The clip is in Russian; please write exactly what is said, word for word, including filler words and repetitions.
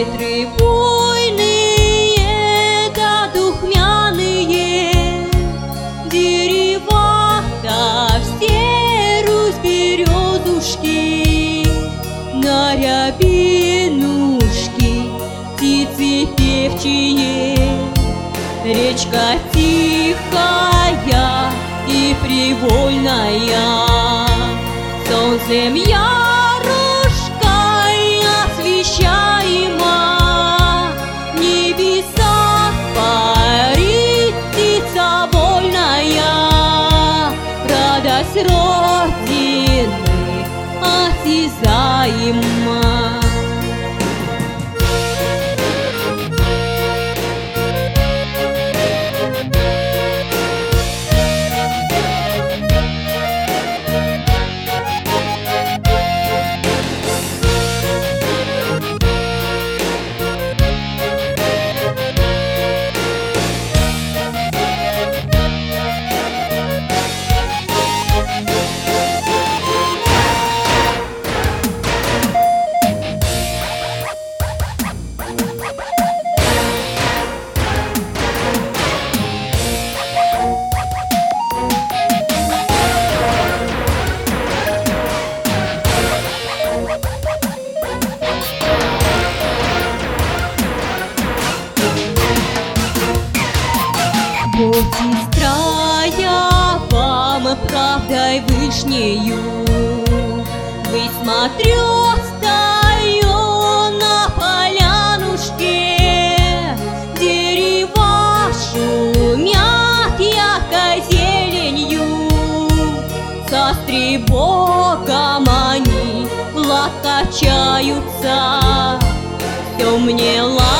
Ветры буйные да духмяные, дерева-то все Русь березушки, на рябинушки птицы певчие. Речка тихая и привольная, солнцем ярушкой освещаема, в небесах парит птица вольная, радость Родины осязаема. Вот сестра я вам правдой вышнею, вы смотрю, стою на полянушке, дерева шумят яркой зеленью, со стребогом они ласкачаются, все мне ласкается.